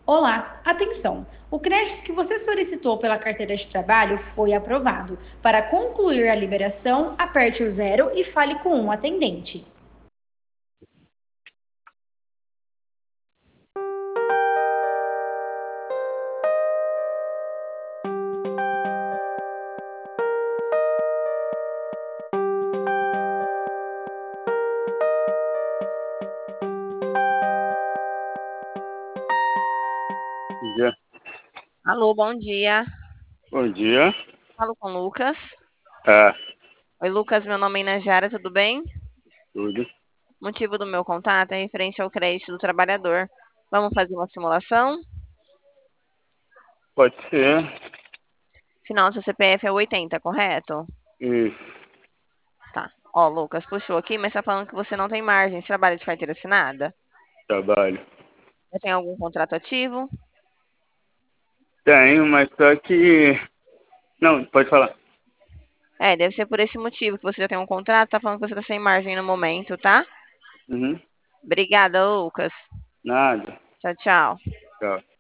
Olá, atenção! O crédito que você solicitou pela carteira de trabalho foi aprovado. Para concluir a liberação, aperte o zero e fale com um atendente. Dia. Alô, bom dia. Bom dia. Falo com o Lucas. É, Oi, Lucas, meu nome é Inajara, tudo bem? tudo. Motivo do meu contato é referente ao crédito do trabalhador. Vamos fazer uma simulação? Pode ser. Final do seu CPF é 80, correto? Isso. Tá. Ó, Lucas, puxou aqui, mas tá falando que você não tem margem. Você trabalha de carteira assinada? Trabalho. Já tem algum contrato ativo? Tenho, mas só que. Não, pode falar. É, deve ser por esse motivo que você já tem um contrato. Tá falando que você tá sem margem no momento, tá? Uhum. Obrigada, Lucas. Nada. Tchau, tchau. Tchau.